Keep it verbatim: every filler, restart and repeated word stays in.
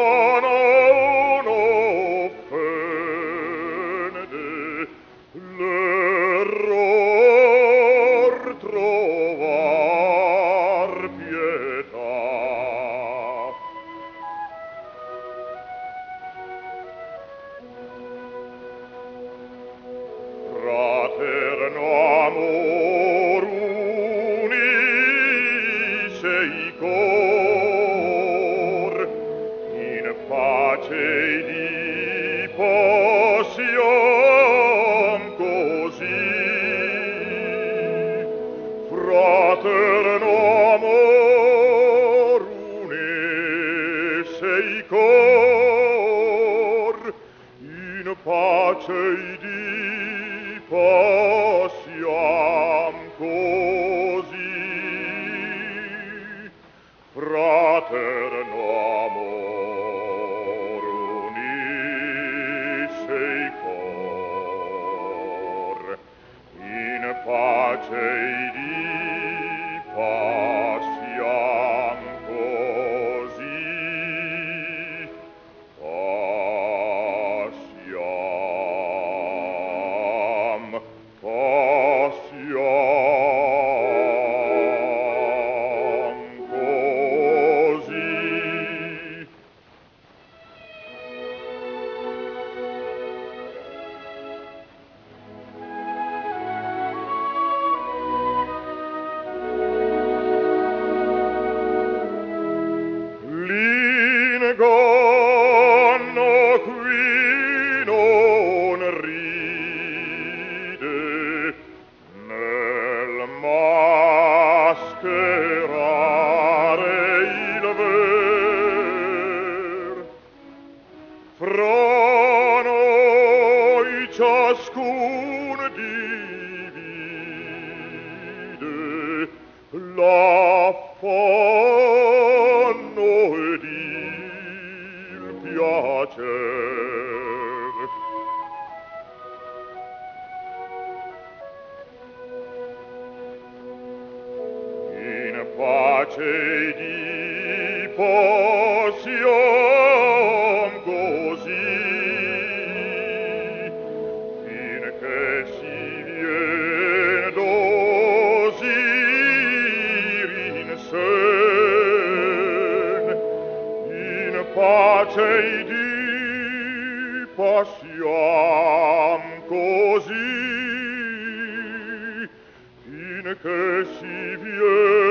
non offende l'error trovar pietà. Fraterno amor unisce i cor, in pace di possiam così. Fraterno amor unisce i cor, in pace di possiam così. Fraterno amor unisce i cor, in pace di possiam così. Possiam, possiam così. L'inganno qui non ride nel mascherare il ver. Fra noi ciascun divide l'affanno ed il piacer. In pace di possiam così, finché si vien dosir in sen. In pace di possiam così, finché si vien